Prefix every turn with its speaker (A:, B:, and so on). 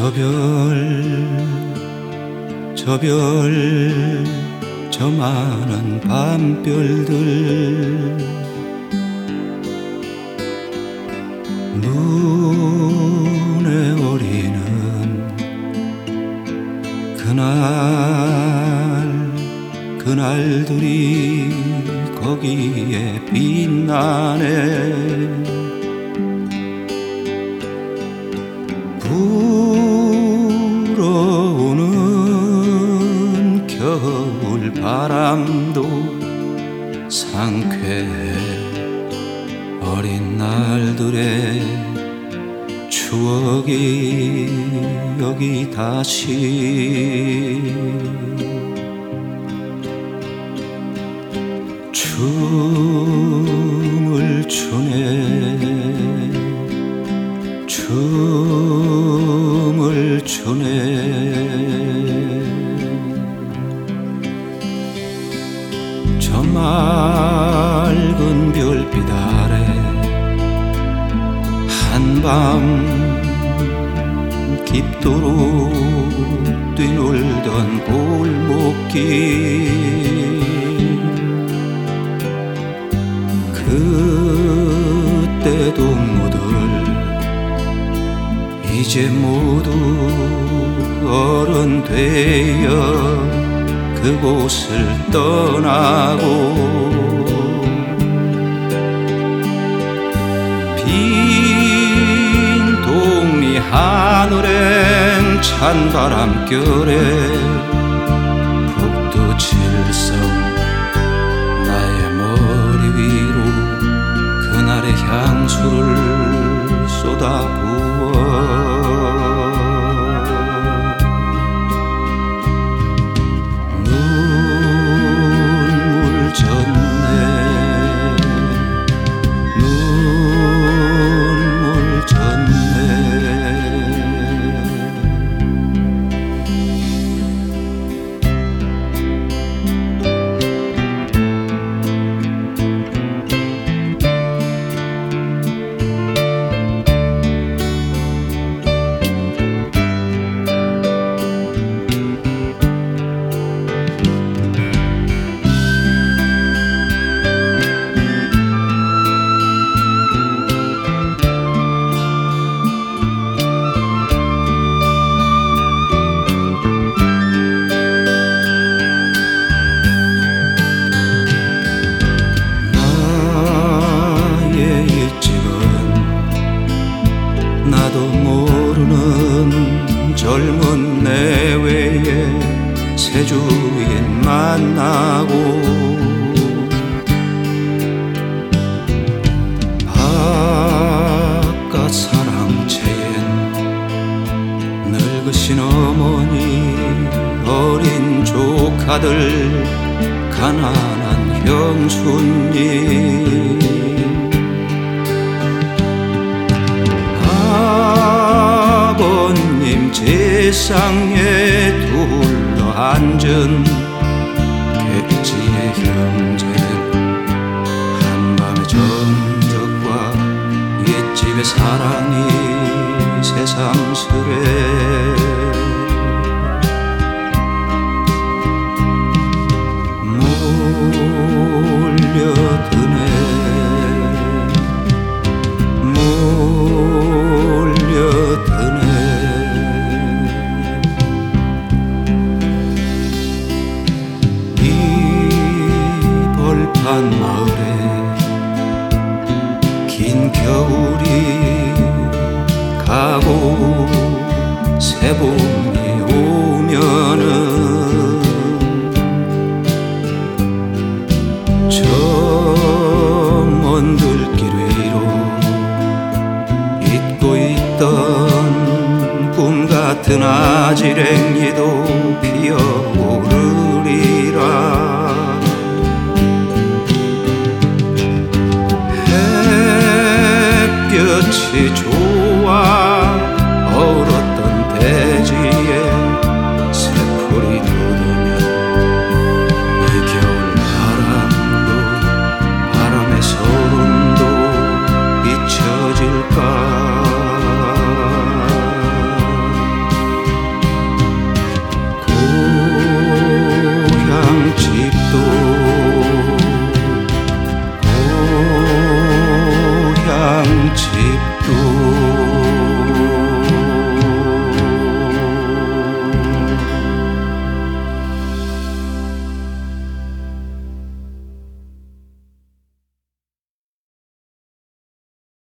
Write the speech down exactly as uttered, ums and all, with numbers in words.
A: 저 별, 저 별, 저 많은 밤별들 눈에 어리는 그날 그날들이 거기에 빛나네. 불어오는 겨울 바람도 상쾌해. 어린 날들의 추억이 여기 다시 춤을 추네. 춤을 추네. 저 맑은 별빛 아래 한밤 깊도록 뛰놀던 골목길 그때 동무들 이제 모두 어른 되어 그곳을 떠나고 빈 동리 하늘엔 찬바람결에 북두칠성 나의 머리 위로 그날의 향수를 쏟아부어 눈물 젖네. 눈물 젖네. 나도 모르는 젊은 내외에 새 주인 만나고 바깥 사랑채엔 늙으신 어머니 어린 조카들 가난한 형수님 아버님 제상에 둘러 앉은 백지의 형제들 한밤의 정적과 옛집의 사랑이 새삼스레 몰려드네. 몰려드네. 이 벌판 마을에 긴 겨울이 가고 새봄이 오면은 저 먼 들길 위로 잊고 있던 꿈 같은 아지랭이도 피어오르리라. 햇볕이